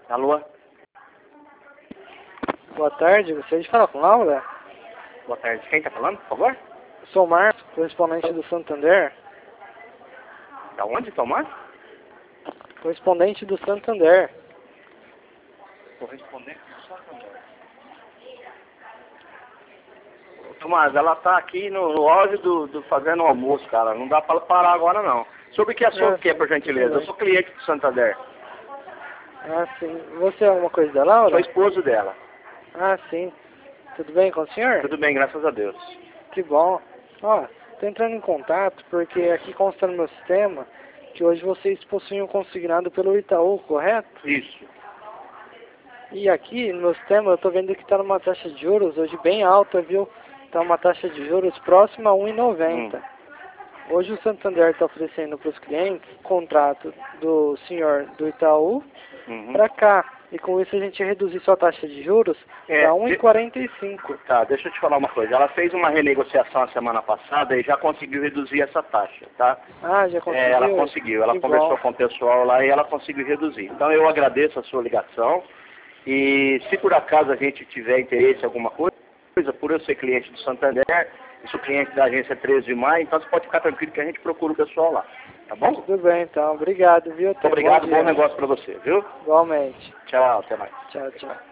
Alô? Boa tarde, gostaria de falar com Laura? Boa tarde. Quem tá falando, por favor? Sou Marcos, correspondente do Santander. Da onde, Tomás? Correspondente do Santander. Correspondente do Santander. Tomás, ela tá aqui no auge do fazendo almoço, cara. Não dá pra ela parar agora, não. Sobre o que assunto que é, por gentileza? Eu sou cliente do Santander. Ah, sim. Você é alguma coisa da Laura? Sou esposo dela. Ah, sim. Tudo bem com o senhor? Tudo bem, graças a Deus. Que bom. Ó, tô entrando em contato porque aqui consta no meu sistema que hoje vocês possuem um consignado pelo Itaú, correto? Isso. E aqui no meu sistema eu tô vendo que tá numa taxa de juros hoje bem alta, viu? Tá uma taxa de juros próxima a 1,90. Hoje o Santander está oferecendo para os clientes contrato do senhor do Itaú para cá. E com isso a gente reduzir sua taxa de juros para 1,45. Tá, deixa eu te falar uma coisa. Ela fez uma renegociação a semana passada e já conseguiu reduzir essa taxa, tá? Ah, já conseguiu? Ela conseguiu. Ela conversou com o pessoal lá e ela conseguiu reduzir. Então eu agradeço a sua ligação e se por acaso a gente tiver interesse em alguma coisa, por eu ser cliente do Santander, eu sou cliente da agência 13 de maio, então você pode ficar tranquilo que a gente procura o pessoal lá, tá bom? Tudo bem, então. Obrigado, viu? Muito obrigado, bom negócio pra você, viu? Igualmente. Tchau, até mais. Tchau, tchau.